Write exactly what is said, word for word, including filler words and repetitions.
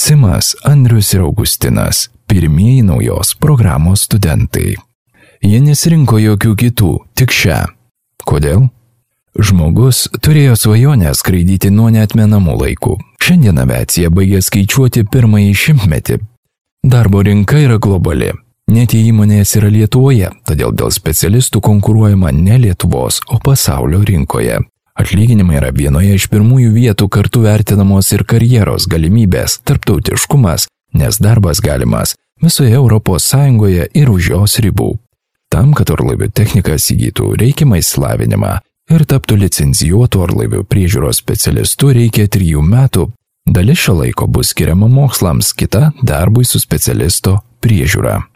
Simas, Andrius ir Augustinas – pirmieji naujos programos studentai. Jie nesirinko jokių kitų, tik šią. Kodėl? Žmogus turėjo svajonę skraidyti nuo neatmenamų laikų. Šiandien aviacija baigė skaičiuoti pirmąjį šimtmetį. Darbo rinka yra globali. Net jei įmonės yra Lietuvoje, todėl dėl specialistų konkuruojama ne Lietuvos, o pasaulio rinkoje. Atlyginimai yra vienoje iš pirmųjų vietų, kartu vertinamos ir karjeros galimybės, tarptautiškumas, nes darbas galimas visoje Europos Sąjungoje ir už jos ribų. Tam, kad orlaivių technikas įgytų reikiamą išsilavinimą ir taptų licencijuotų orlaivių priežiūros specialistų, reikia trijų metų. Dalis šio laiko bus skiriama mokslams, kita darbui su specialisto priežiūra.